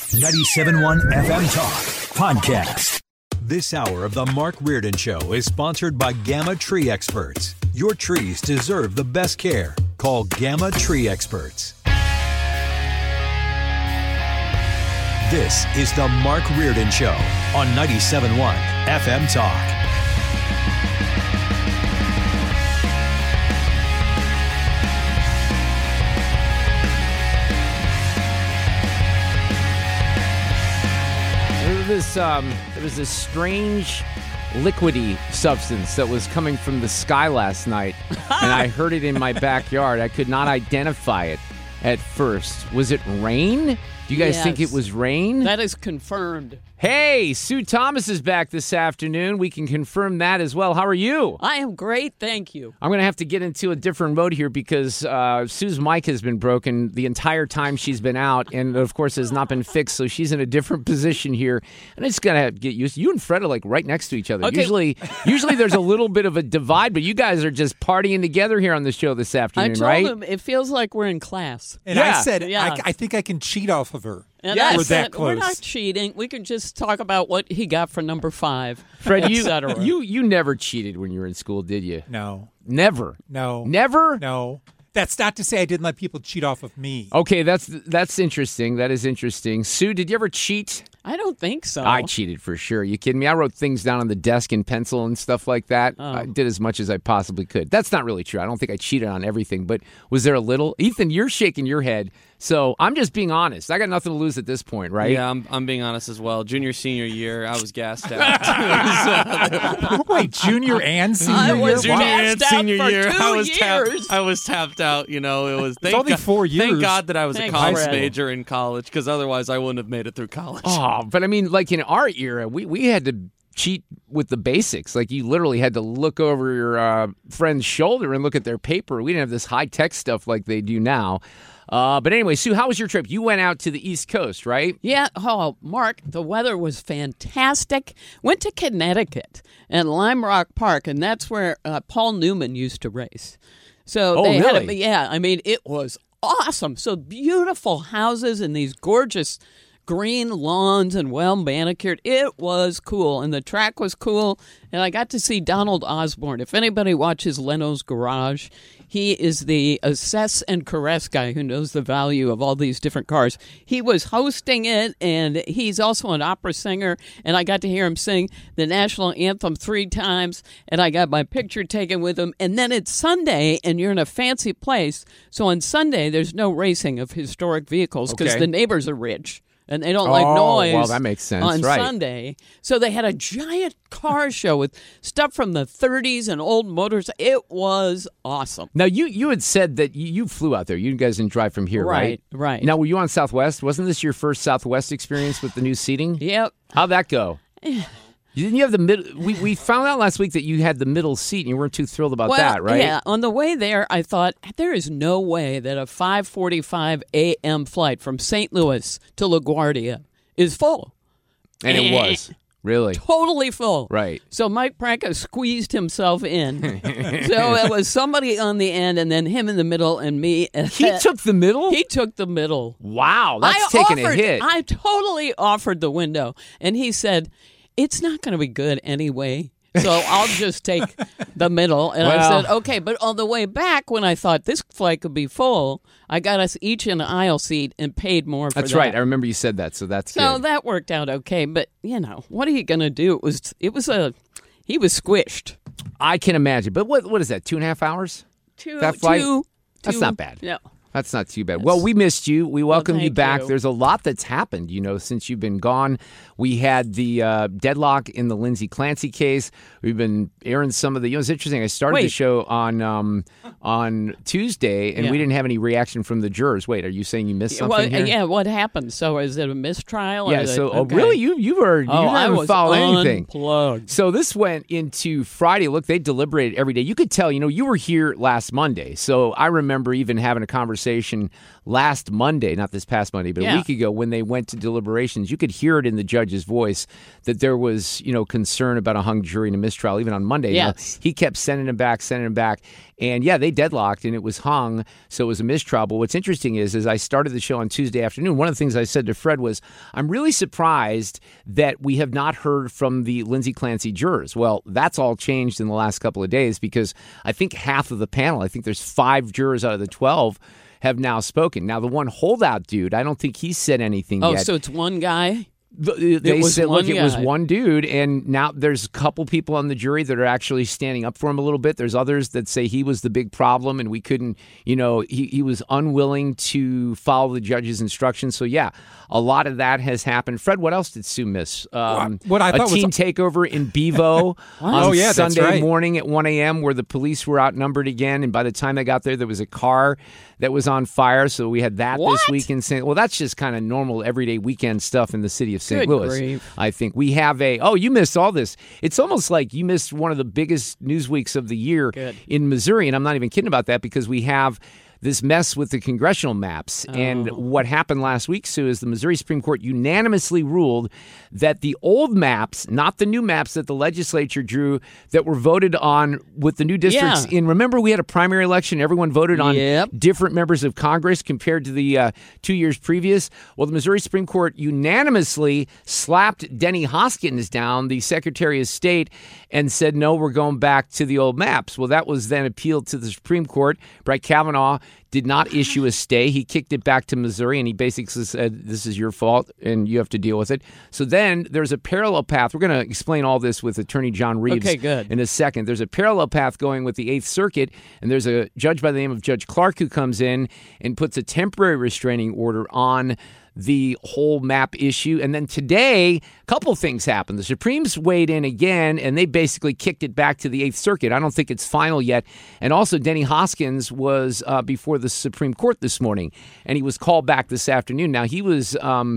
97.1 FM Talk Podcast. This hour of the Mark Reardon Show is sponsored by Gamma Tree Experts. Your trees deserve the best care. Call Gamma Tree Experts. This is the Mark Reardon Show on 97.1 FM Talk. There was this strange liquidy substance that was coming from the sky last night, and I heard it in my backyard. I could not identify it at first. Was it rain? Do you guys think it was rain? That is confirmed. Hey, Sue Thomas is back this afternoon. We can confirm that as well. How are you? I am great, thank you. I'm going to have to get into a different mode here because Sue's mic has been broken the entire time she's been out, and of course has not been fixed, so she's in a different position here. And I just got to get used to you and Fred are like right next to each other. Okay. Usually there's a little bit of a divide, but you guys are just partying together here on the show this afternoon, I right? told him it feels like we're in class. And I said, I think I can cheat off of her. And Yes. I We're said, that close. we're not cheating. We can just talk about what he got for number 5, Fred, et cetera. you never cheated when you were in school, did you? No. Never. No. Never? No. That's not to say I didn't let people cheat off of me. Okay, that's interesting. That is interesting. Sue, did you ever cheat? I don't think so. I cheated for sure. You kidding me? I wrote things down on the desk in pencil and stuff like that. I did as much as I possibly could. That's not really true. I don't think I cheated on everything, but was there a little? Ethan, you're shaking your head. So I'm just being honest. I got nothing to lose at this point, right? Yeah, I'm being honest as well. Junior, senior year, I was gassed out. Wait, junior and senior I year? was Junior Wow. and gassed out senior for year, 2 I was tapped out. You know, it was. It's only 4 years. Thank God that I was Thanks, a commerce Fred. major in college, because otherwise I wouldn't have made it through college. Oh, but I mean, like in our era, we had to cheat with the basics. Like you literally had to look over your friend's shoulder and look at their paper. We didn't have this high-tech stuff like they do now. But anyway, Sue, how was your trip? You went out to the East Coast, right? Yeah. Oh, Mark, the weather was fantastic. Went to Connecticut and Lime Rock Park, and that's where Paul Newman used to race. So they had really? I mean, it was awesome. So beautiful houses and these gorgeous green lawns and well manicured. It was cool, and the track was cool. And I got to see Donald Osborne. If anybody watches Leno's Garage, he is the assess and caress guy who knows the value of all these different cars. He was hosting it, and he's also an opera singer, and I got to hear him sing the national anthem 3 times, and I got my picture taken with him. And then it's Sunday, and you're in a fancy place. So on Sunday, there's no racing of historic vehicles because Okay. the neighbors are rich. And they don't like noise well, that makes sense, on right. Sunday. So they had a giant car show with stuff from the 30s and old motors. It was awesome. Now, you had said that you flew out there. You guys didn't drive from here, right? Right. Now, were you on Southwest? Wasn't this your first Southwest experience with the new seating? Yep. How'd that go? Didn't you have the middle? We found out last week that you had the middle seat, and you weren't too thrilled about that, right? Yeah. On the way there, I thought there is no way that a 5:45 a.m. flight from St. Louis to LaGuardia is full. And it was. Really? Totally full. Right. So Mike Pranka squeezed himself in. So it was somebody on the end, and then him in the middle, and me. He took the middle? He took the middle. Wow, that's taking a hit. I totally offered the window, and he said, "It's not going to be good anyway, so I'll just take the middle." And I Well- said, "Okay." But on the way back, when I thought this flight could be full, I got us each in an aisle seat and paid more for That's that. right. I remember you said that, so that's So good. that worked out okay. But what are you going to do? He was squished. I can imagine. But what is that, 2.5 hours? That flight? That's not bad. No. That's not too bad. Well, we missed you. We welcome you thank back. you. There's a lot that's happened, since you've been gone. We had the deadlock in the Lindsay Clancy case. We've been airing some of the. It's interesting. I started the show on Tuesday, and we didn't have any reaction from the jurors. Wait, are you saying you missed something here? Yeah. What happened? So is it a mistrial? Yeah. Or So okay. really, you I didn't was follow anything. unplugged. So this went into Friday. Look, they deliberated every day. You could tell, you were here last Monday. So I remember even having a conversation last Monday, not this past Monday, but a week ago when they went to deliberations. You could hear it in the judge's voice that there was, concern about a hung jury and a mistrial even on Monday. Yes. He kept sending him back. And yeah, they deadlocked and it was hung, so it was a mistrial. But what's interesting is, as I started the show on Tuesday afternoon, one of the things I said to Fred was, I'm really surprised that we have not heard from the Lindsay Clancy jurors. Well, that's all changed in the last couple of days because I think half of the panel, I think there's 5 jurors out of the 12, have now spoken. Now, the one holdout dude, I don't think he said anything yet. Oh, so it's one guy? They said, look, it was one dude, and now there's a couple people on the jury that are actually standing up for him a little bit. There's others that say he was the big problem, and we couldn't, he was unwilling to follow the judge's instructions. So, yeah, a lot of that has happened. Fred, what else did Sue miss? What I thought team takeover in Bevo on Sunday morning at 1 a.m. where the police were outnumbered again, and by the time they got there was a car that was on fire. So we had that this week in St. Well, that's just kind of normal everyday weekend stuff in the city of St. Louis. Grief. I think we have you missed all this. It's almost like you missed one of the biggest news weeks of the year in Missouri. And I'm not even kidding about that because we have this mess with the congressional maps. And what happened last week, Sue, is the Missouri Supreme Court unanimously ruled that the old maps, not the new maps that the legislature drew that were voted on with the new districts in. Remember, we had a primary election. Everyone voted on different members of Congress compared to the 2 years previous. Well, the Missouri Supreme Court unanimously slapped Denny Hoskins down, the Secretary of State, and said, no, we're going back to the old maps. Well, that was then appealed to the Supreme Court. Brett Kavanaugh did not issue a stay. He kicked it back to Missouri, and he basically said, this is your fault, and you have to deal with it. So then there's a parallel path. We're going to explain all this with Attorney John Reeves in a second. There's a parallel path going with the Eighth Circuit, and there's a judge by the name of Judge Clark who comes in and puts a temporary restraining order on the whole map issue. And then today, a couple things happened. The Supremes weighed in again, and they basically kicked it back to the Eighth Circuit. I don't think it's final yet. And also, Denny Hoskins was before the Supreme Court this morning, and he was called back this afternoon. Now, he was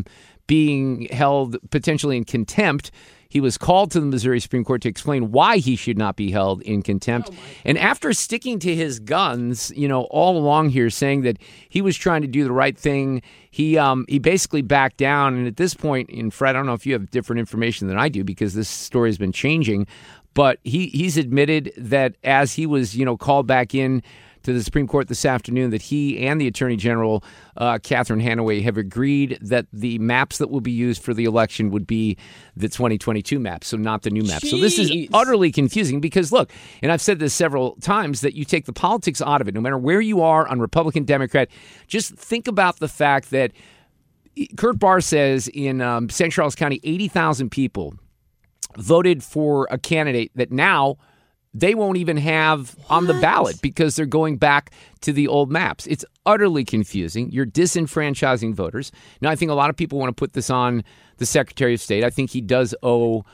being held potentially in contempt. He was called to the Missouri Supreme Court to explain why he should not be held in contempt. And after sticking to his guns, all along here, saying that he was trying to do the right thing, he basically backed down. And at this point, and Fred, I don't know if you have different information than I do because this story has been changing, but he's admitted that as he was, called back in to the Supreme Court this afternoon, that he and the Attorney General, Catherine Hanaway, have agreed that the maps that will be used for the election would be the 2022 maps, so not the new maps. So this is utterly confusing because, look, and I've said this several times, that you take the politics out of it, no matter where you are on Republican, Democrat, just think about the fact that Kurt Barr says in St. Charles County, 80,000 people voted for a candidate that now they won't even have on the ballot because they're going back to the old maps. It's utterly confusing. You're disenfranchising voters. Now, I think a lot of people want to put this on the Secretary of State. I think he does owe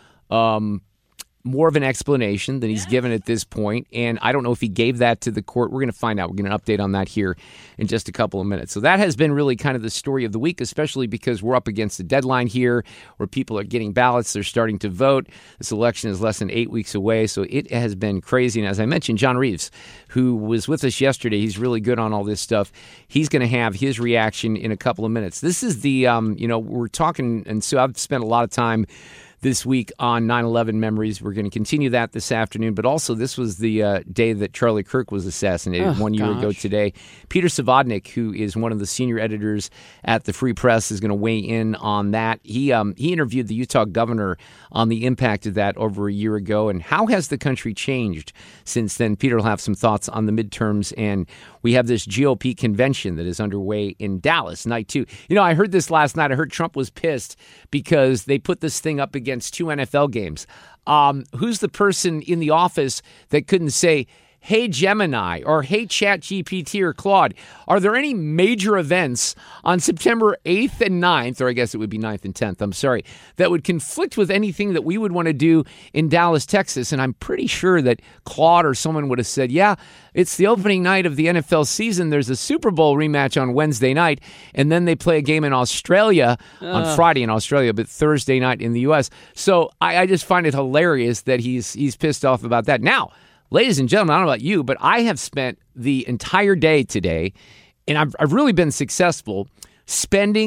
more of an explanation than he's given at this point. And I don't know if he gave that to the court. We're going to find out. We're going to update on that here in just a couple of minutes. So that has been really kind of the story of the week, especially because we're up against the deadline here where people are getting ballots. They're starting to vote. This election is less than 8 weeks away. So it has been crazy. And as I mentioned, John Reeves, who was with us yesterday, he's really good on all this stuff. He's going to have his reaction in a couple of minutes. This is the, we're talking, and so I've spent a lot of time this week on 9/11 memories. We're going to continue that this afternoon, but also this was the day that Charlie Kirk was assassinated 1 year ago today. Peter Savodnik, who is one of the senior editors at the Free Press, is going to weigh in on that. He interviewed the Utah governor on the impact of that over a year ago, and how has the country changed since then? Peter will have some thoughts on the midterms, and we have this GOP convention that is underway in Dallas, night two. I heard this last night. I heard Trump was pissed because they put this thing up against 2 NFL games. Who's the person in the office that couldn't say, hey, Gemini, or hey, ChatGPT or Claude, are there any major events on September 8th and 9th, or I guess it would be 9th and 10th, I'm sorry, that would conflict with anything that we would want to do in Dallas, Texas? And I'm pretty sure that Claude or someone would have said, yeah, it's the opening night of the NFL season. There's a Super Bowl rematch on Wednesday night, and then they play a game in Australia on Friday in Australia, but Thursday night in the U.S. So I just find it hilarious that he's pissed off about that. Now, ladies and gentlemen, I don't know about you, but I have spent the entire day today, and I've really been successful spending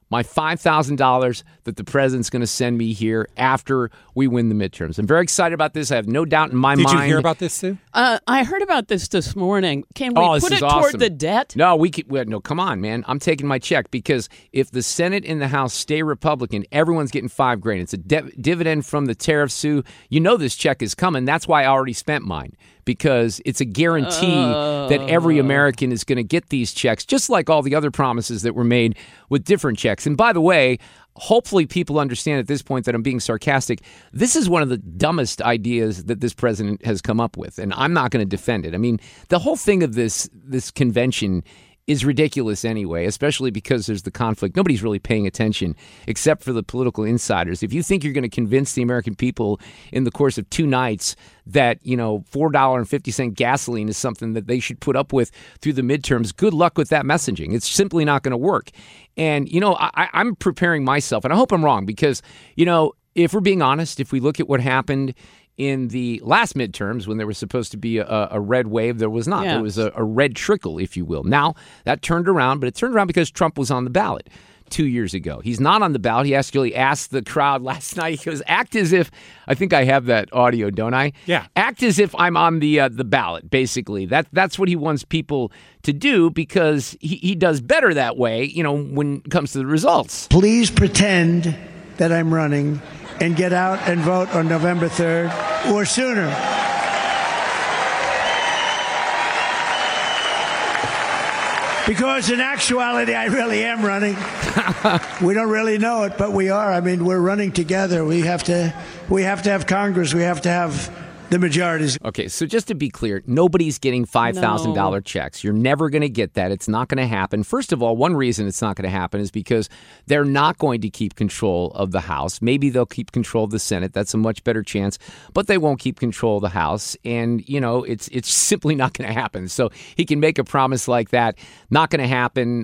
my $5,000 that the president's going to send me here after we win the midterms. I'm very excited about this. I have no doubt in my mind. Did you hear about this, Sue? I heard about this morning. Can we put it toward the debt? No, no, come on, man. I'm taking my check because if the Senate and the House stay Republican, everyone's getting $5,000. It's a dividend from the tariff, Sue. You know this check is coming. That's why I already spent mine. Because it's a guarantee that every American is going to get these checks, just like all the other promises that were made with different checks. And by the way, hopefully people understand at this point that I'm being sarcastic. This is one of the dumbest ideas that this president has come up with, and I'm not going to defend it. I mean, the whole thing of this convention is ridiculous anyway, especially because there's the conflict. Nobody's really paying attention except for the political insiders. If you think you're going to convince the American people in the course of 2 nights that, $4.50 gasoline is something that they should put up with through the midterms, good luck with that messaging. It's simply not going to work. And, I'm preparing myself, and I hope I'm wrong because, if we're being honest, if we look at what happened in the last midterms, when there was supposed to be a red wave, there was not. Yeah. There was a red trickle, if you will. Now, that turned around, but it turned around because Trump was on the ballot 2 years ago. He's not on the ballot. He actually asked the crowd last night, he goes, act as if, I think I have that audio, don't I? Yeah. Act as if I'm on the ballot, basically. That's what he wants people to do because he does better that way, when it comes to the results. Please pretend that I'm running and get out and vote on November 3rd or sooner. Because in actuality, I really am running. We don't really know it, but we are. I mean, we're running together. We have to have Congress. We have to have the majorities. Okay, so just to be clear, nobody's getting $5,000 checks. You're never going to get that. It's not going to happen. First of all, one reason it's not going to happen is because they're not going to keep control of the House. Maybe they'll keep control of the Senate. That's a much better chance. But they won't keep control of the House. And, it's simply not going to happen. So he can make a promise like that. Not going to happen.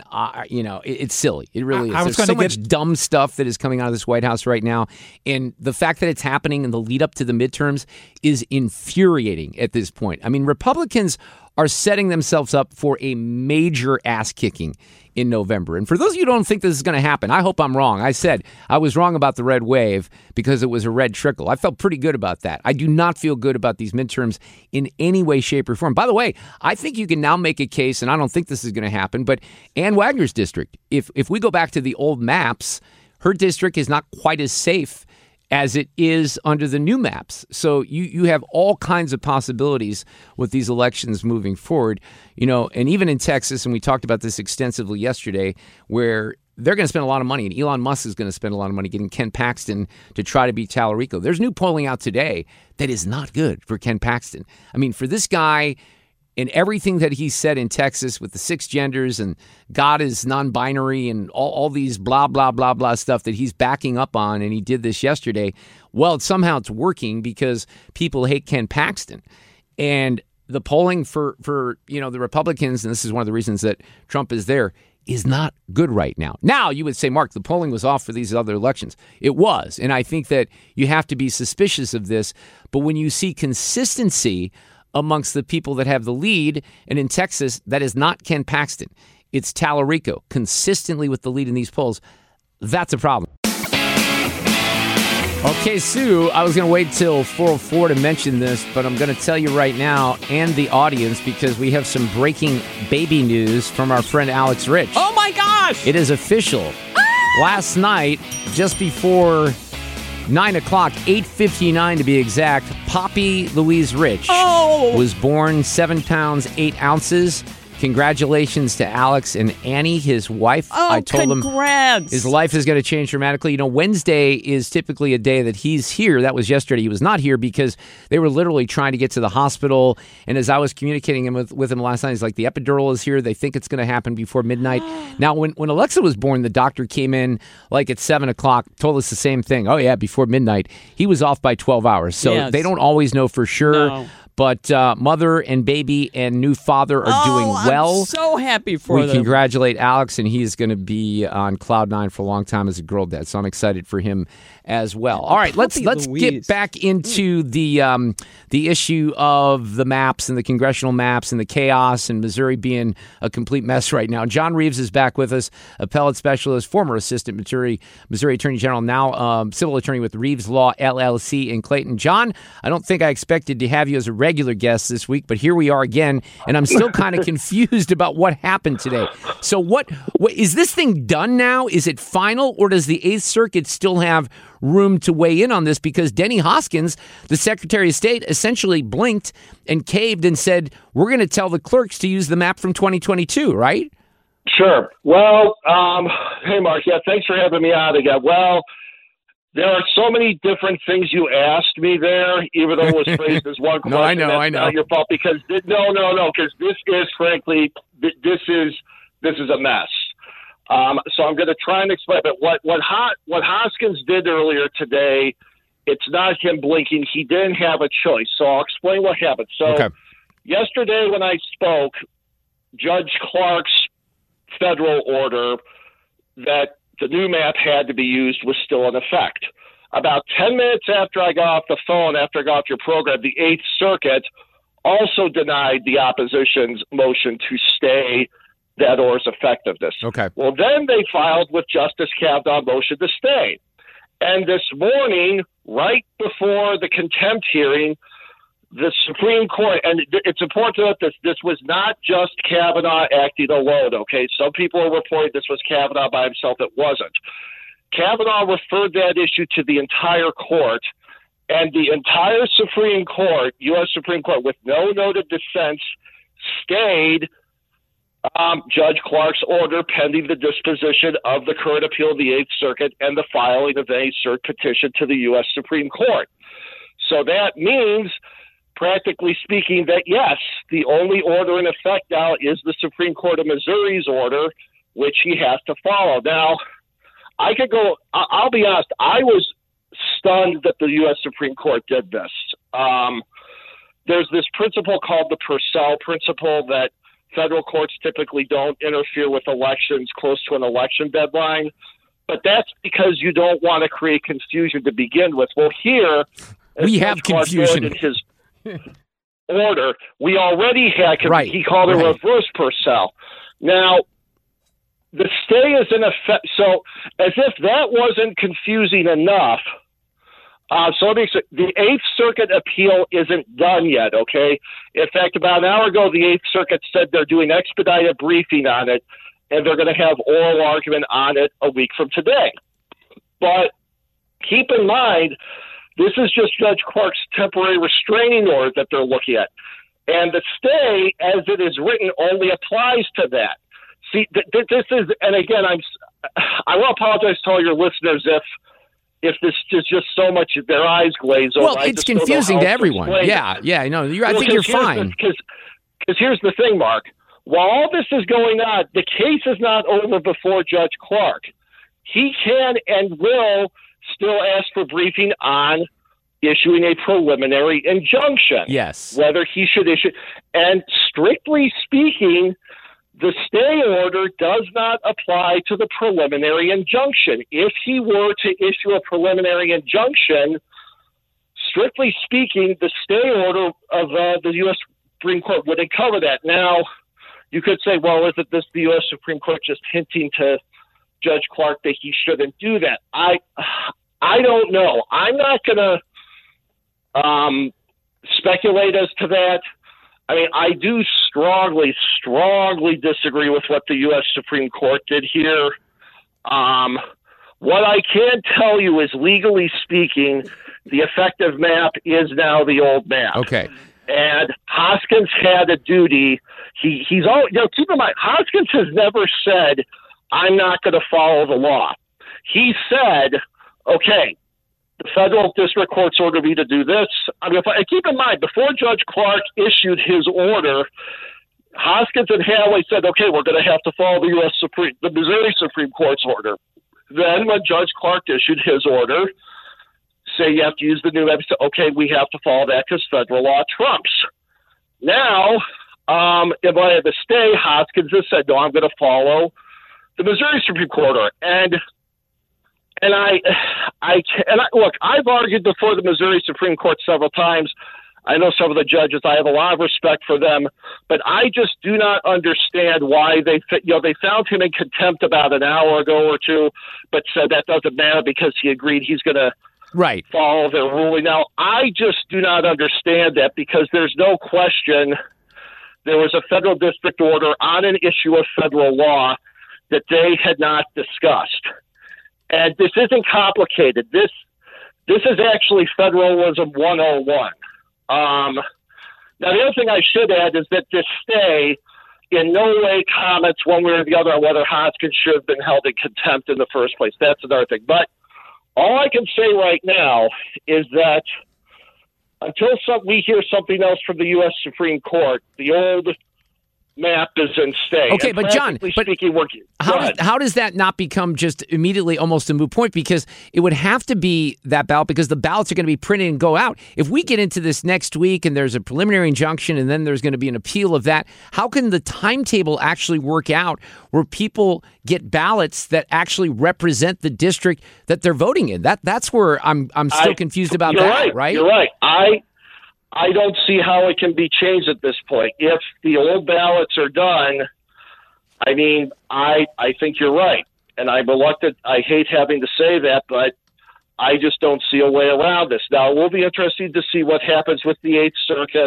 It's silly. It really is. There's so much dumb stuff that is coming out of this White House right now. And the fact that it's happening in the lead up to the midterms is infuriating at this point. I mean, Republicans are setting themselves up for a major ass kicking in November. And for those of you who don't think this is going to happen, I hope I'm wrong. I said I was wrong about the red wave because it was a red trickle. I felt pretty good about that. I do not feel good about these midterms in any way, shape, or form. By the way, I think you can now make a case, and I don't think this is going to happen, but Ann Wagner's district, if we go back to the old maps, her district is not quite as safe as it is under the new maps. So you have all kinds of possibilities with these elections moving forward, and even in Texas, and we talked about this extensively yesterday, where they're going to spend a lot of money, and Elon Musk is going to spend a lot of money getting Ken Paxton to try to beat Tallarico. There's new polling out today that is not good for Ken Paxton. I mean, for this guy and everything that he said in Texas with the 6 genders and God is non-binary and all these blah, blah, blah, blah stuff that he's backing up on, and he did this yesterday, well, somehow it's working because people hate Ken Paxton. And the polling for the Republicans, and this is one of the reasons that Trump is there, is not good right now. Now, you would say, Mark, the polling was off for these other elections. It was, and I think that you have to be suspicious of this. But when you see consistency amongst the people that have the lead, and in Texas, that is not Ken Paxton. It's Tallarico, consistently with the lead in these polls. That's a problem. Okay, Sue, I was going to wait till 4:04 to mention this, but I'm going to tell you right now and the audience because we have some breaking baby news from our friend Alex Rich. Oh, my gosh! It is official. Last night, just before 9 o'clock, 8:59 to be exact, Poppy Louise Rich was born 7 pounds, 8 ounces. Congratulations to Alex and Annie, his wife. I told him his life is going to change dramatically. Wednesday is typically a day that he's here. That was yesterday. He was not here because they were literally trying to get to the hospital. And as I was communicating with him last night, he's like, the epidural is here. They think it's going to happen before midnight. Now, when Alexa was born, the doctor came in like at 7 o'clock, told us the same thing. Oh, yeah, before midnight. He was off by 12 hours. So they don't always know for sure. No. But mother and baby and new father are doing well. I'm so happy for them. We congratulate Alex, and he is going to be on cloud nine for a long time as a girl dad. So I'm excited for him as well. All right, let's get back into the issue of the maps and the congressional maps and the chaos and Missouri being a complete mess right now. John Reeves is back with us, appellate specialist, former assistant Missouri Attorney General, now civil attorney with Reeves Law LLC in Clayton. John, I don't think I expected to have you as a regular guest this week, but here we are again, and I'm still kind of confused about what happened today. So what is this thing done now? Is it final, or does the 8th Circuit still have room to weigh in on this? Because Denny Hoskins, the Secretary of State, essentially blinked and caved and said, we're going to tell the clerks to use the map from 2022, right? Sure. Well, hey, Mark. Yeah, thanks for having me on again. Well, there are so many different things you asked me there, even though it was phrased as one question. No, I know. That's not your fault, because because this is, frankly, this is a mess. So I'm going to try and explain it. What Hoskins did earlier today, it's not him blinking. He didn't have a choice. So I'll explain what happened. So Yesterday when I spoke, Judge Clark's federal order that the new map had to be used was still in effect. About 10 minutes after I got off the phone, after I got off your program, the 8th Circuit also denied the opposition's motion to stay that order's effectiveness. Okay. Well, then they filed with Justice Kavanaugh a motion to stay. And this morning, right before the contempt hearing, the Supreme Court, and it's important to note this was not just Kavanaugh acting alone, okay? Some people are reporting this was Kavanaugh by himself. It wasn't. Kavanaugh referred that issue to the entire court, and the entire Supreme Court, U.S. Supreme Court, with no noted dissents, stayed Judge Clark's order pending the disposition of the current appeal of the 8th Circuit and the filing of a cert petition to the U.S. Supreme Court. So that means, practically speaking, that yes, the only order in effect now is the Supreme Court of Missouri's order, which he has to follow. Now, I'll be honest, I was stunned that the U.S. Supreme Court did this. There's this principle called the Purcell principle that federal courts typically don't interfere with elections close to an election deadline, but that's because you don't want to create confusion to begin with. Well, here, we have confusion in his order. We already had, he called it reverse Purcell. Now, the stay is in effect. So, as if that wasn't confusing enough, so let me say, the 8th Circuit appeal isn't done yet, okay? In fact, about an hour ago, the 8th Circuit said they're doing expedited briefing on it, and they're going to have oral argument on it a week from today. But keep in mind, this is just Judge Clark's temporary restraining order that they're looking at. And the stay, as it is written, only applies to that. See, this is, and again, I will apologize to all your listeners if this is just so much their eyes glaze over. Well, it's confusing to everyone. Yeah, I know. I think you're fine. Because here's the thing, Mark. While all this is going on, the case is not over before Judge Clark. He can and will still ask for briefing on issuing a preliminary injunction. Yes. Whether he should issue. And strictly speaking, the stay order does not apply to the preliminary injunction. If he were to issue a preliminary injunction, strictly speaking, the stay order of the U.S. Supreme Court wouldn't cover that. Now, you could say, well, isn't this the U.S. Supreme Court just hinting to Judge Clark that he shouldn't do that? I don't know. I'm not going to speculate as to that. I mean, I do strongly disagree with what the U.S. Supreme Court did here. What I can tell you is, legally speaking, the effective map is now the old map. Okay. And Hoskins had a duty. He's always, keep in mind, Hoskins has never said, I'm not going to follow the law. He said, okay, the federal district court's ordered me to do this. I mean, keep in mind, before Judge Clark issued his order, Hoskins and Haley said, okay, we're going to have to follow the Missouri Supreme Court's order. Then when Judge Clark issued his order, say you have to use the new map. Say, okay, we have to follow that because federal law trumps. Now, if I had to stay, Hoskins has said, no, I'm going to follow the Missouri Supreme Court order. And look, I've argued before the Missouri Supreme Court several times. I know some of the judges. I have a lot of respect for them, but I just do not understand why they found him in contempt about an hour ago or two, but said that doesn't matter because he agreed he's going to follow their ruling. Now, I just do not understand that because there's no question there was a federal district order on an issue of federal law that they had not discussed. And this isn't complicated. This is actually Federalism 101. Now, the other thing I should add is that this stay in no way comments one way or the other on whether Hoskins should have been held in contempt in the first place. That's another thing. But all I can say right now is that until we hear something else from the U.S. Supreme Court, the old map is in stay. Okay, but John, how does that not become just immediately almost a moot point? Because it would have to be that ballot because the ballots are going to be printed and go out. If we get into this next week and there's a preliminary injunction and then there's going to be an appeal of that, how can the timetable actually work out where people get ballots that actually represent the district that they're voting in? That's where I'm still confused about that, right? You're right. I don't see how it can be changed at this point. If the old ballots are done, I mean, I think you're right. And I'm reluctant. I hate having to say that, but I just don't see a way around this. Now, it will be interesting to see what happens with the Eighth Circuit.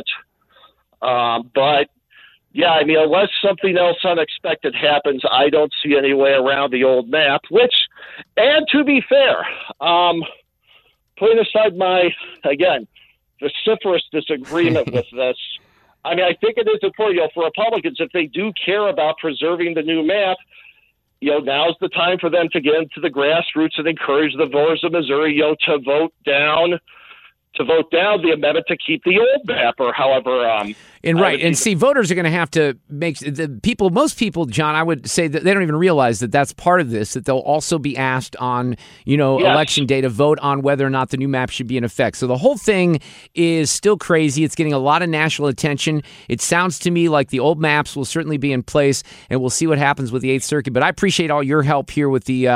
But, yeah, I mean, unless something else unexpected happens, I don't see any way around the old map, and to be fair, putting aside my, again, vociferous disagreement with this. I mean, I think it is important for Republicans, if they do care about preserving the new map, now's the time for them to get into the grassroots and encourage the voters of Missouri, to vote down the amendment to keep the old map or however. And see, voters are going to have to make most people, John, I would say that they don't even realize that that's part of this, that they'll also be asked on, election day to vote on whether or not the new map should be in effect. So the whole thing is still crazy. It's getting a lot of national attention. It sounds to me like the old maps will certainly be in place, and we'll see what happens with the Eighth Circuit. But I appreciate all your help here with the,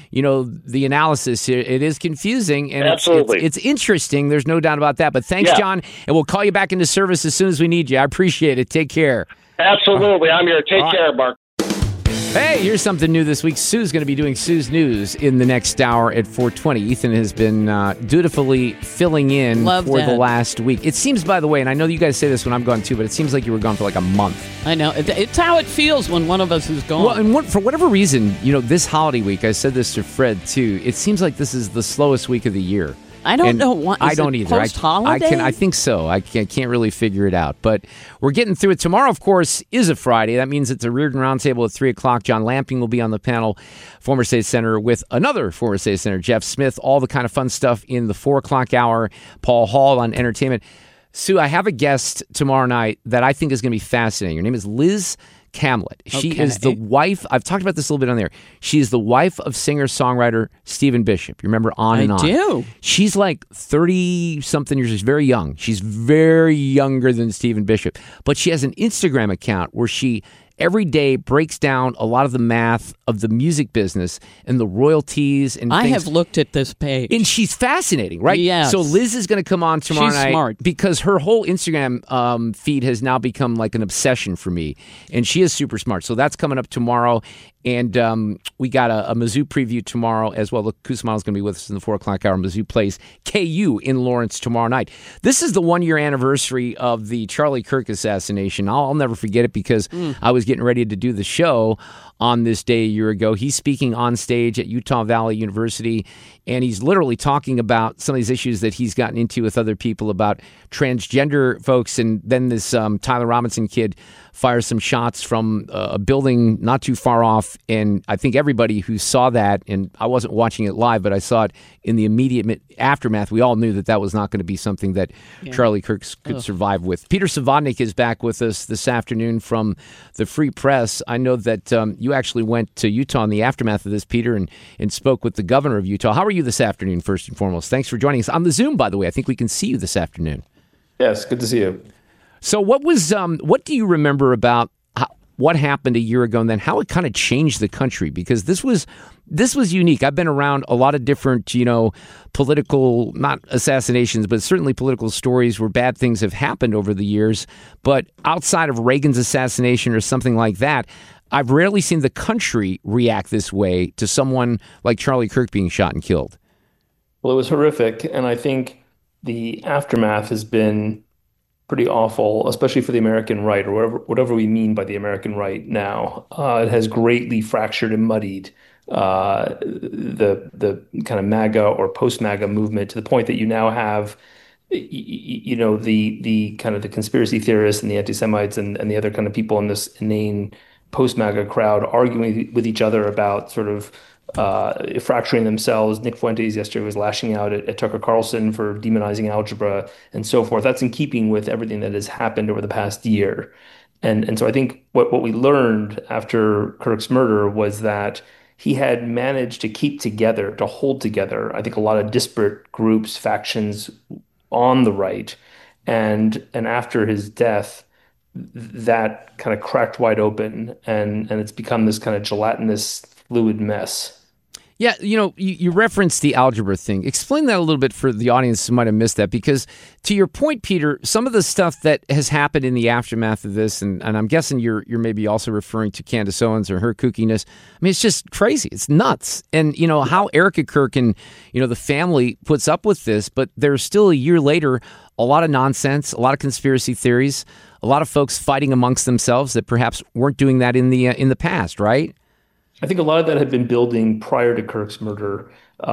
the analysis here. It is confusing, and it's interesting. There's no doubt about that. But thanks, John, and we'll call you back into service as soon as we need you. I appreciate it. Take care. Absolutely. I'm here. Take care, Mark. Hey, here's something new this week. Sue's going to be doing Sue's News in the next hour at 4:20. Ethan has been dutifully filling in the last week. It seems, by the way, and I know you guys say this when I'm gone too, but it seems like you were gone for like a month. I know. It's how it feels when one of us is gone. Well, and for whatever reason, this holiday week, I said this to Fred too, it seems like this is the slowest week of the year. I don't know what. I don't either. Post-holiday? I think so. I can't really figure it out. But we're getting through it. Tomorrow, of course, is a Friday. That means it's a Reardon Roundtable at 3 o'clock. John Lamping will be on the panel, former state senator, with another former state senator, Jeff Smith. All the kind of fun stuff in the 4 o'clock hour. Paul Hall on entertainment. Sue, I have a guest tomorrow night that I think is going to be fascinating. Her name is Liz Camlett. She is the wife. I've talked about this a little bit on there. She is the wife of singer-songwriter Stephen Bishop. You remember On and On? I do. She's like 30-something years. She's very young. She's very younger than Stephen Bishop. But she has an Instagram account where she every day breaks down a lot of the math of the music business and the royalties and I things. have looked at this page. And she's fascinating, right? Yes. So Liz is going to come on tomorrow night. She's smart. Because her whole Instagram feed has now become like an obsession for me. And she is super smart. So that's coming up tomorrow. And we got a Mizzou preview tomorrow as well. Look, Kusman is going to be with us in the 4 o'clock hour. Mizzou plays KU in Lawrence tomorrow night. This is the 1-year anniversary of the Charlie Kirk assassination. I'll never forget it because I was getting ready to do the show on this day a year ago. He's speaking on stage at Utah Valley University, and he's literally talking about some of these issues that he's gotten into with other people about transgender folks. And then this Tyler Robinson kid fire some shots from a building not too far off. And I think everybody who saw that, and I wasn't watching it live, but I saw it in the immediate aftermath, we all knew that that was not going to be something that Charlie Kirk could survive with. Peter Savodnik is back with us this afternoon from the Free Press. I know that you actually went to Utah in the aftermath of this, Peter, and spoke with the governor of Utah. How are you this afternoon, first and foremost? Thanks for joining us on the Zoom, by the way. I think we can see you this afternoon. Yes, good to see you. So what do you remember about what happened a year ago and then how it kind of changed the country? Because this was unique. I've been around a lot of different, political, not assassinations, but certainly political stories where bad things have happened over the years. But outside of Reagan's assassination or something like that, I've rarely seen the country react this way to someone like Charlie Kirk being shot and killed. Well, it was horrific, and I think the aftermath has been pretty awful, especially for the American right, or whatever we mean by the American right now. It has greatly fractured and muddied the kind of MAGA or post-MAGA movement to the point that you now have, the kind of the conspiracy theorists and the anti-Semites and the other kind of people in this inane post-MAGA crowd arguing with each other about sort of fracturing themselves. Nick Fuentes yesterday was lashing out at Tucker Carlson for demonizing algebra and so forth. That's in keeping with everything that has happened over the past year. And so I think what we learned after Kirk's murder was that he had managed to keep together, to hold together, I think, a lot of disparate groups, factions on the right. And after his death, that kind of cracked wide open, and it's become this kind of gelatinous, fluid mess. Yeah, you referenced the algebra thing. Explain that a little bit for the audience who might have missed that, because to your point, Peter, some of the stuff that has happened in the aftermath of this, and I'm guessing you're maybe also referring to Candace Owens or her kookiness. I mean, it's just crazy. It's nuts. And, how Erica Kirk and, the family puts up with this, but there's still a year later, a lot of nonsense, a lot of conspiracy theories, a lot of folks fighting amongst themselves that perhaps weren't doing that in the past, right? I think a lot of that had been building prior to Kirk's murder.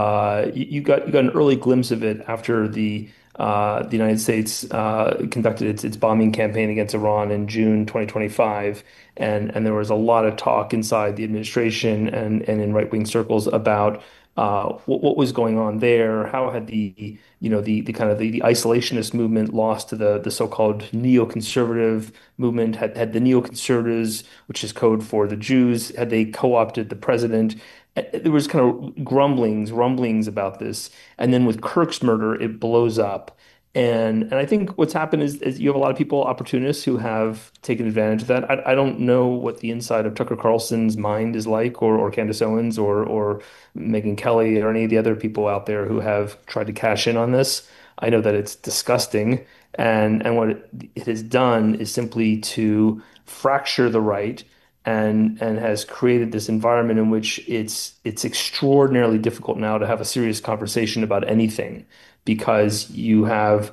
You got an early glimpse of it after the United States conducted its bombing campaign against Iran in June 2025, and there was a lot of talk inside the administration and in right-wing circles about what was going on there. How had the kind of the isolationist movement lost to the so-called neoconservative movement? Had the neoconservatives, which is code for the Jews, had they co-opted the president? There was kind of rumblings about this, and then with Kirk's murder, it blows up. And I think what's happened is you have a lot of people, opportunists, who have taken advantage of that. I don't know what the inside of Tucker Carlson's mind is like, or Candace Owens, or Megyn Kelly, or any of the other people out there who have tried to cash in on this. I know that it's disgusting, and what it has done is simply to fracture the right, and has created this environment in which it's extraordinarily difficult now to have a serious conversation about anything, because you have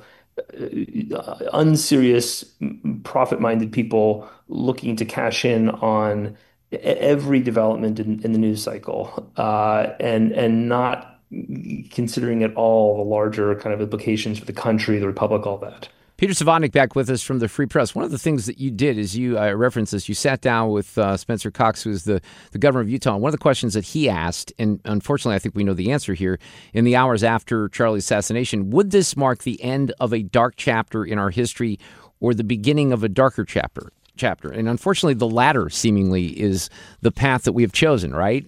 unserious, profit-minded people looking to cash in on every development in the news cycle, and not considering at all the larger kind of implications for the country, the republic, all that. Peter Savodnik back with us from the Free Press. One of the things that you did is I referenced this, you sat down with Spencer Cox, who's the governor of Utah. And one of the questions that he asked, and unfortunately I think we know the answer here, in the hours after Charlie's assassination, would this mark the end of a dark chapter in our history or the beginning of a darker chapter? And unfortunately, the latter seemingly is the path that we have chosen, right?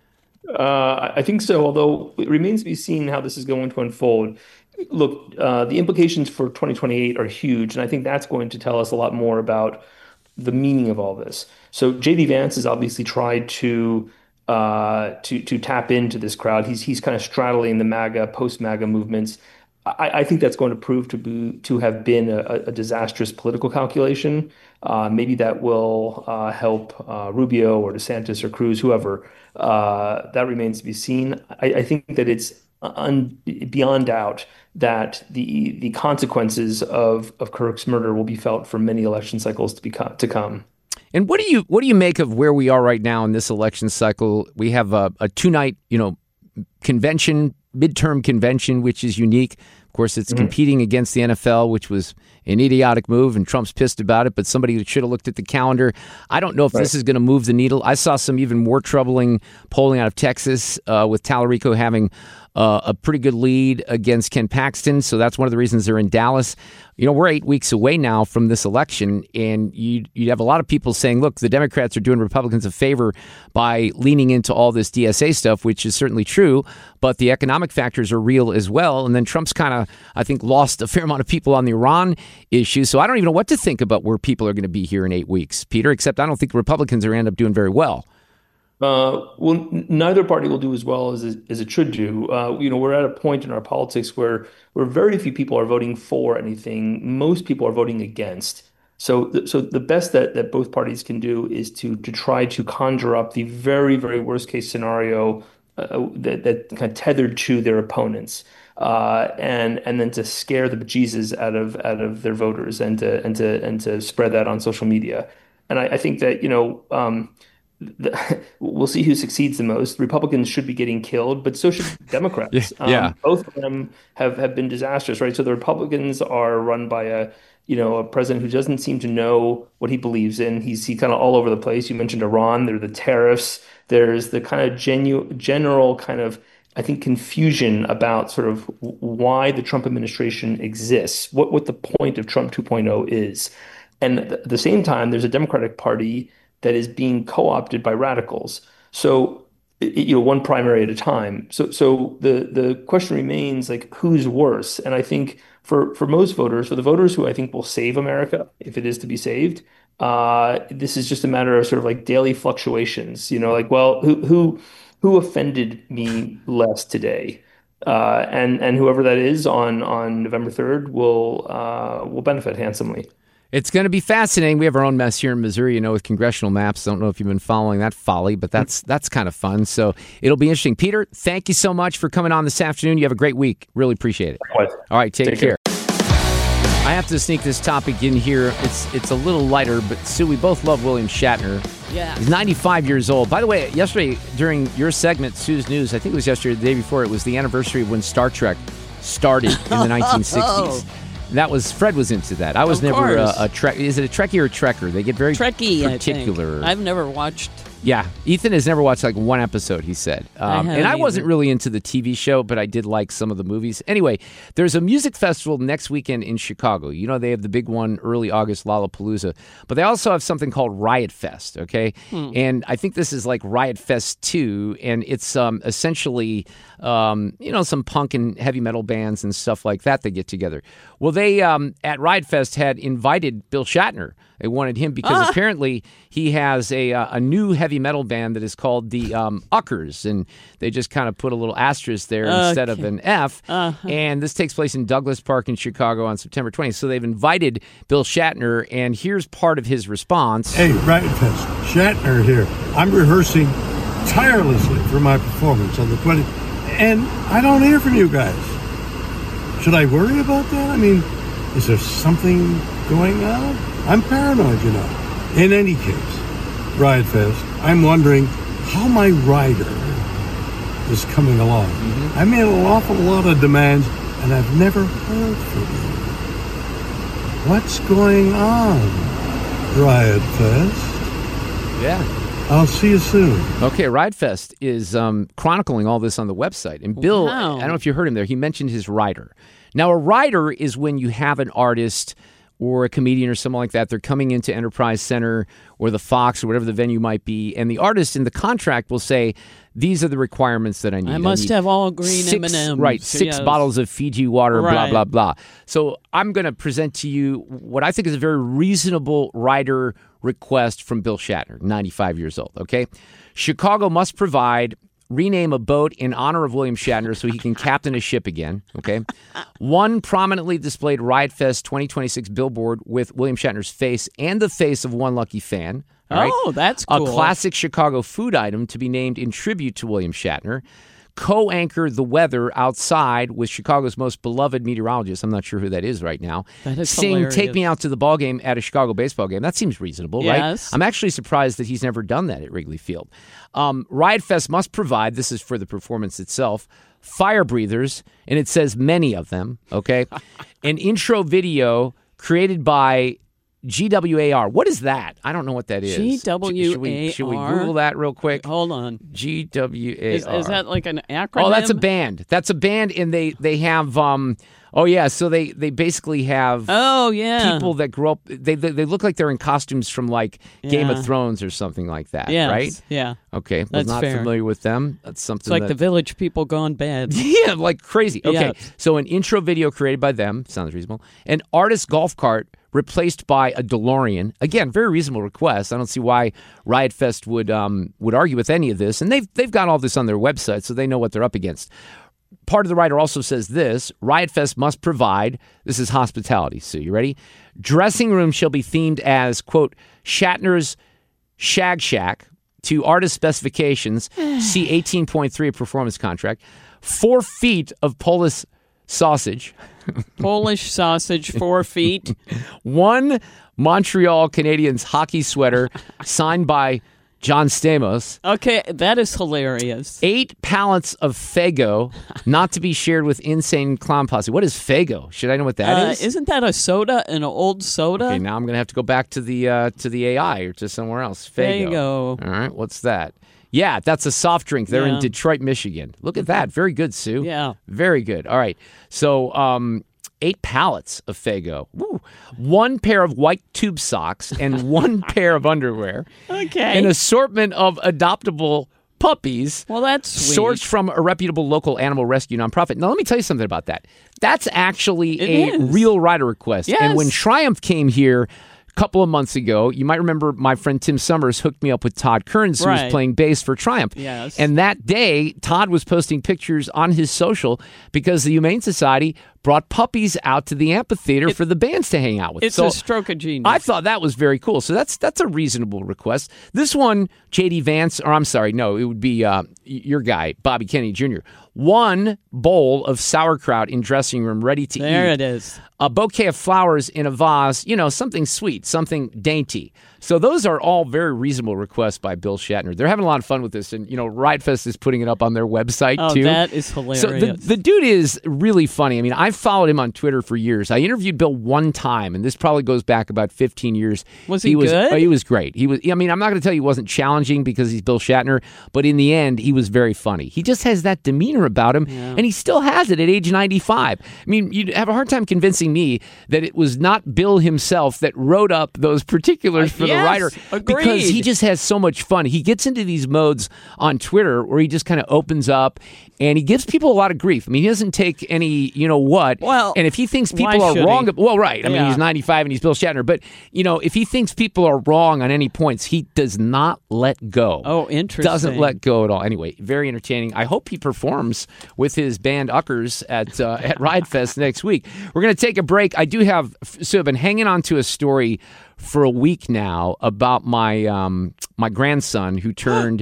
I think so, although it remains to be seen how this is going to unfold. Look, the implications for 2028 are huge, and I think that's going to tell us a lot more about the meaning of all this. So J.D. Vance has obviously tried to tap into this crowd. He's kind of straddling the MAGA, post-MAGA movements. I think that's going to prove to have been a disastrous political calculation. Maybe that will help Rubio or DeSantis or Cruz, whoever. That remains to be seen. I think that it's beyond doubt that the consequences of Kirk's murder will be felt for many election cycles to come. And what do you make of where we are right now in this election cycle? We have a 2-night, convention midterm convention, which is unique. Of course, it's competing against the NFL, which was an idiotic move, and Trump's pissed about it, but somebody should have looked at the calendar. I don't know if this is going to move the needle. I saw some even more troubling polling out of Texas with Tallarico having a pretty good lead against Ken Paxton, so that's one of the reasons they're in Dallas. We're 8 weeks away now from this election, and you'd have a lot of people saying, look, the Democrats are doing Republicans a favor by leaning into all this DSA stuff, which is certainly true, but the economic factors are real as well. And then Trump's kind of, I think, lost a fair amount of people on the Iran issue, so I don't even know what to think about where people are going to be here in 8 weeks, Peter, except I don't think Republicans are going to end up doing very well. Well, neither party will do as well as it should do. We're at a point in our politics where very few people are voting for anything. Most people are voting against. So the best that both parties can do is to try to conjure up the very, very worst case scenario that kind of tethered to their opponents, and then to scare the bejesus out of their voters and to spread that on social media. And I think that we'll see who succeeds the most. Republicans should be getting killed, but so should Democrats. Both of them have been disastrous, right? So the Republicans are run by a president who doesn't seem to know what he believes in. He's kind of all over the place. You mentioned Iran. There are the tariffs. There's the kind of general kind of, I think, confusion about sort of why the Trump administration exists, what the point of Trump 2.0 is. And at the same time, there's a Democratic Party that is being co-opted by radicals. So, one primary at a time. So the question remains, like, who's worse? And I think for most voters, for the voters who I think will save America, if it is to be saved, this is just a matter of sort of like daily fluctuations. Well, who offended me less today? And whoever that is on November 3rd will benefit handsomely. It's going to be fascinating. We have our own mess here in Missouri, with congressional maps. Don't know if you've been following that folly, but that's kind of fun. So it'll be interesting. Peter, thank you so much for coming on this afternoon. You have a great week. Really appreciate it. Likewise. All right, take care. I have to sneak this topic in here. It's a little lighter, but Sue, we both love William Shatner. Yeah. He's 95 years old. By the way, yesterday during your segment, Sue's News, I think it was yesterday, the day before, it was the anniversary of when Star Trek started in the 1960s. That was Fred was into that. I was never a Trek. Is it a Trekkie or a Trekker? They get very Trekkie, particular. I've never watched. Yeah, Ethan has never watched like one episode, he said. And I wasn't really into the TV show, but I did like some of the movies. Anyway, there's a music festival next weekend in Chicago. They have the big one early August, Lollapalooza. But they also have something called Riot Fest, okay? And I think this is like Riot Fest 2, and it's essentially, some punk and heavy metal bands and stuff like that get together. Well, they, at Riot Fest, had invited Bill Shatner. They wanted him because apparently he has a new heavy metal band that is called the Uckers, and they just kind of put a little asterisk there instead of an F. And this takes place in Douglas Park in Chicago on September 20th. So they've invited Bill Shatner, and here's part of his response. Hey, Riot Fest, Shatner here. I'm rehearsing tirelessly for my performance on the 20th, and I don't hear from you guys. Should I worry about that? I mean, is there something going on? I'm paranoid, In any case, Riot Fest, I'm wondering how my rider is coming along. I made an awful lot of demands, and I've never heard from you. What's going on, Riot Fest? Yeah. I'll see you soon. Okay, Riot Fest is chronicling all this on the website. And Bill, I don't know if you heard him there, he mentioned his rider. Now, a rider is when you have an artist or a comedian or someone like that, they're coming into Enterprise Center or the Fox or whatever the venue might be, and the artist in the contract will say, these are the requirements that I need. I must have all green M&Ms. Right, 6 bottles of Fiji water, blah, blah, blah. So I'm going to present to you what I think is a very reasonable rider request from Bill Shatner, 95 years old, okay? Chicago must rename a boat in honor of William Shatner so he can captain a ship again, okay? One prominently displayed Riot Fest 2026 billboard with William Shatner's face and the face of one lucky fan. All right? Oh, that's cool. A classic Chicago food item to be named in tribute to William Shatner. Co-anchor the weather outside with Chicago's most beloved meteorologist. I'm not sure who that is right now. That is Sing hilarious. Take Me Out to the Ball Game at a Chicago baseball game. That seems reasonable, right? I'm actually surprised that he's never done that at Wrigley Field. Riot Fest must provide, this is for the performance itself, fire breathers, and it says many of them, okay? An intro video created by GWAR. What is that? I don't know what that is. GWAR. Should we Google that real quick? Hold on. GWAR. Is that like an acronym? Oh, that's a band. That's a band, and they have so they basically have people that grew up. They look like they're in costumes from like Game of Thrones or something like that, right? Yeah. Okay, was That's not fair. familiar with them. That's something. It's like the Village People gone bad. Yeah, like crazy. Okay, Yes. so an intro video created by them sounds reasonable. An artist golf cart replaced by a DeLorean. Again, very reasonable request. I don't see why Riot Fest would argue with any of this, and they've got all this on their website, so they know what they're up against. Part of the writer also says this: Riot Fest must provide, this is hospitality, so you ready? Dressing room shall be themed as, quote, Shatner's Shag Shack to artist specifications, see 18.3 of performance contract, 4 feet of Polish sausage. Polish sausage, 4 feet. 1 Montreal Canadiens hockey sweater signed by John Stamos. Okay, that is hilarious. 8 pallets of Faygo, not to be shared with Insane Clown Posse. What is Faygo? Should I know what that is? Isn't that a soda, an old soda? Okay, now I'm going to have to go back to the AI or to somewhere else. Faygo. Faygo. All right, what's that? Yeah, that's a soft drink. They're in Detroit, Michigan. Look at that. Very good, Sue. Yeah. Very good. All right. So 8 pallets of Faygo. Woo. 1 pair of white tube socks and 1 pair of underwear. Okay. An assortment of adoptable puppies. Well, that's sweet. Sourced from a reputable local animal rescue nonprofit. Now, let me tell you something about that. That's actually a real rider request. Yes. And when Triumph came here couple of months ago, you might remember my friend Tim Summers hooked me up with Todd Kearns, who was playing bass for Triumph. Yes. And that day, Todd was posting pictures on his social because the Humane Society brought puppies out to the amphitheater for the bands to hang out with. It's a stroke of genius. I thought that was very cool. So that's a reasonable request. This one, J.D. Vance, or I'm sorry, no, it would be your guy, Bobby Kennedy Jr., 1 bowl of sauerkraut in dressing room ready to eat. There it is. A bouquet of flowers in a vase, something sweet, something dainty. So those are all very reasonable requests by Bill Shatner. They're having a lot of fun with this, and Riot Fest is putting it up on their website too. Oh, that is hilarious. So the dude is really funny. I mean, I've followed him on Twitter for years. I interviewed Bill one time, and this probably goes back about 15 years. Was he good? He was great. I mean, I'm not going to tell you he wasn't challenging because he's Bill Shatner, but in the end, he was very funny. He just has that demeanor about him, and he still has it at age 95. I mean, you'd have a hard time convincing me that it was not Bill himself that wrote up those particulars for the writer. Agreed. Because he just has so much fun. He gets into these modes on Twitter where he just kind of opens up and he gives people a lot of grief. I mean, he doesn't take any, Well, and if he thinks people why are should wrong, he? well, right. I mean, he's 95 and he's Bill Shatner. But, if he thinks people are wrong on any points, he does not let go. Oh, interesting. Doesn't let go at all. Anyway, very entertaining. I hope he performs with his band Uckers at Riot Fest next week. We're going to take a break. I do have, so I've been hanging on to a story for a week now about my my grandson who turned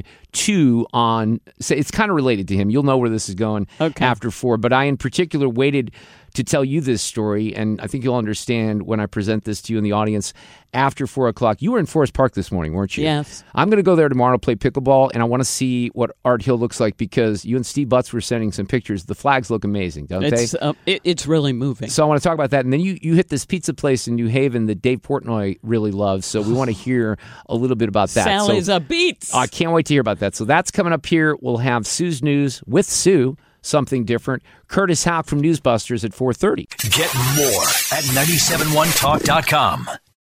2 on. So it's kind of related to him. You'll know where this is going after 4. But I, in particular, waited to tell you this story, and I think you'll understand when I present this to you in the audience after 4 o'clock. You were in Forest Park this morning, weren't you? Yes. I'm going to go there tomorrow to play pickleball, and I want to see what Art Hill looks like because you and Steve Butts were sending some pictures. The flags look amazing, don't they? It's really moving. So I want to talk about that. And then you hit this pizza place in New Haven that Dave Portnoy really loves, so we want to hear a little bit about that. Sally's a beats. I can't wait to hear about that. So that's coming up here. We'll have Sue's News with Sue. Something different. Curtis Houck from Newsbusters at 4:30. Get more at 971talk.com.